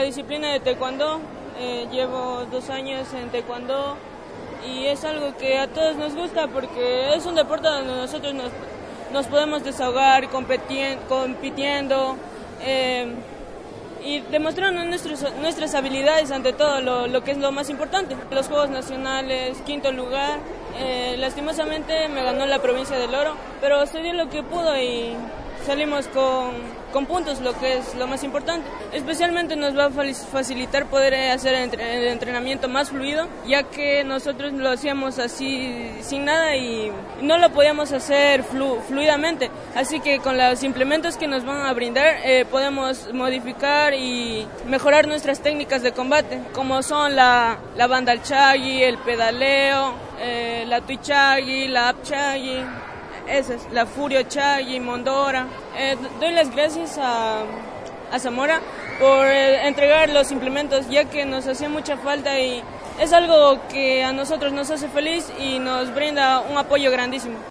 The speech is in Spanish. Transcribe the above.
disciplina de taekwondo. Llevo 2 años en taekwondo y es algo que a todos nos gusta porque es un deporte donde nosotros nos podemos desahogar compitiendo y demostrando nuestras habilidades ante todo, lo que es lo más importante. Los Juegos Nacionales, 5º lugar, lastimosamente me ganó la provincia del Oro, pero se dio lo que pudo y salimos con puntos, lo que es lo más importante. Especialmente nos va a facilitar poder hacer el entrenamiento más fluido, ya que nosotros lo hacíamos así sin nada y no lo podíamos hacer fluidamente. Así que con los implementos que nos van a brindar podemos modificar y mejorar nuestras técnicas de combate, como son la bandal chagi, el pedaleo, la tui chagi, la up chagi. Esa es la Furio Chagi, Mondora. Doy las gracias a Zamora por entregar los implementos, ya que nos hacía mucha falta y es algo que a nosotros nos hace feliz y nos brinda un apoyo grandísimo.